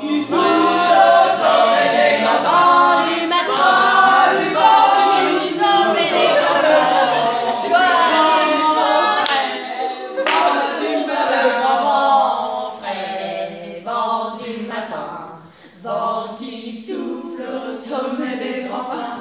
Vent qui souffle au sommet des grands pins.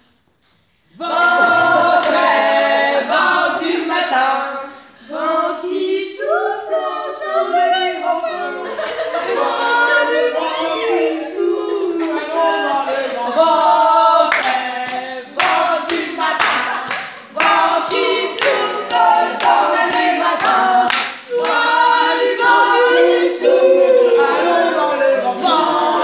Vent très, vent du matin, vent qui souffle au sommet des grands pins. Vent qui souffle, allons dans les grands pins. Vent très, vent du matin, vent qui souffle au sommet des grands pins. Vent qui souffle, allons dans les grands pins.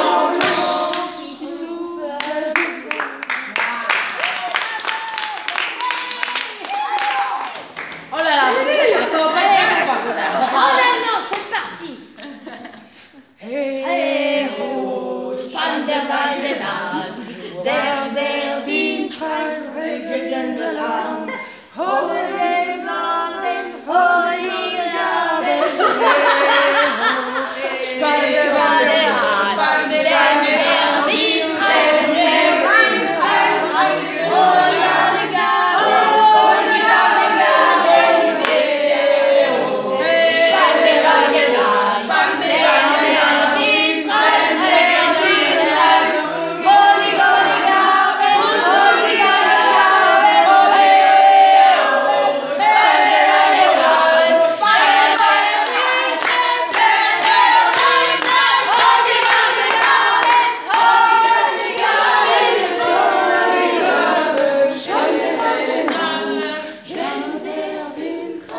Der Windkreis regelt das Land. Hohe Garten, hohe Garten. Spannende Garten, der Windkreis regelt das Land. Hohe Garten, hohe Garten. Spannende Garten, der Windkreis regelt das Land.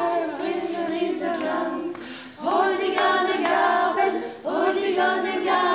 Holy Garden, holy Garden.